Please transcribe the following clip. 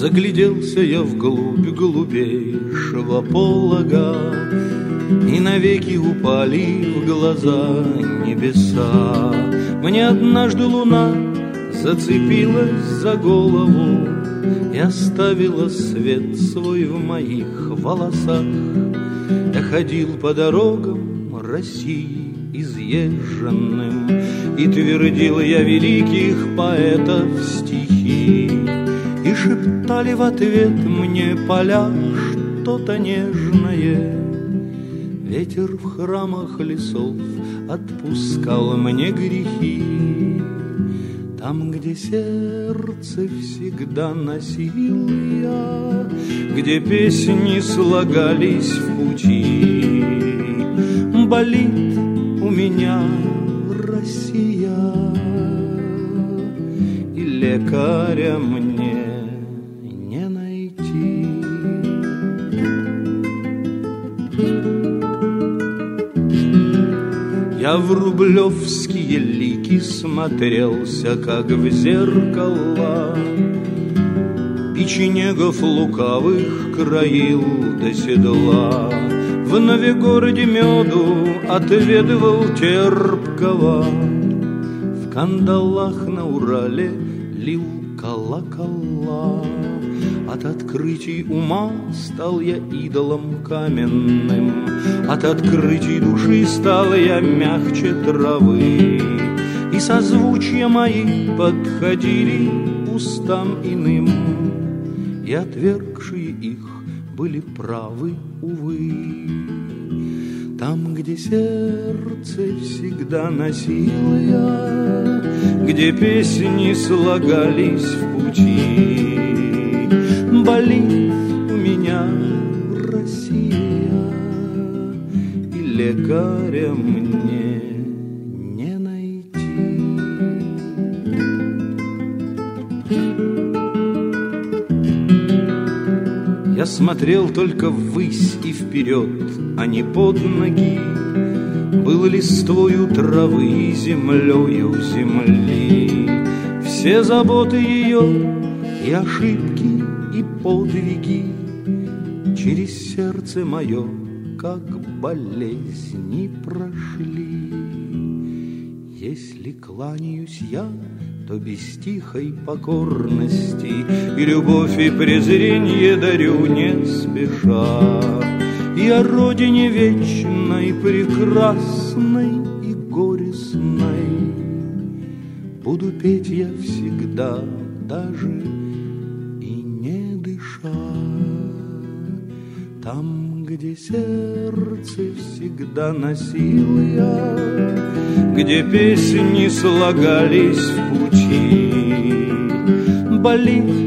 Загляделся я вглубь голубейшего полога, и навеки упали в глаза небеса. Мне однажды луна зацепилась за голову и оставила свет свой в моих волосах. Я ходил по дорогам России изъезженным, и твердил я великих поэтов стихи, и шептали в ответ мне поля что-то нежное. Ветер в храмах лесов отпускал мне грехи. Там, где сердце всегда носил я, где песни слагались в пути, болит у меня Россия, и лекаря мне не найти. Я в рублевские лики смотрелся, как в зеркала, печенегов лукавых краил до седла. В Новегороде меду отведывал терпкого, в кандалах на Урале лил колокола. От открытий ума стал я идолом каменным, от открытий души стал я мягче травы, и созвучья мои подходили устам иным, и отвергшие их были правы, увы. Там, где сердце всегда носил я, где песни слагались в пути, болит у меня Россия, и лекаря мне не найти. Я смотрел только ввысь и вперед, а не под ноги. Был листвою травы и землею земли. Все заботы ее и ошибки, и подвиги через сердце мое, как болезни, прошли. Если кланяюсь я, то без тихой покорности, и любовь, и презренье дарю не спеша. И о родине вечной, прекрасной и горестной буду петь я всегда, даже и не дыша. Там, где сердце всегда носил я, где песни слагались в пути, болит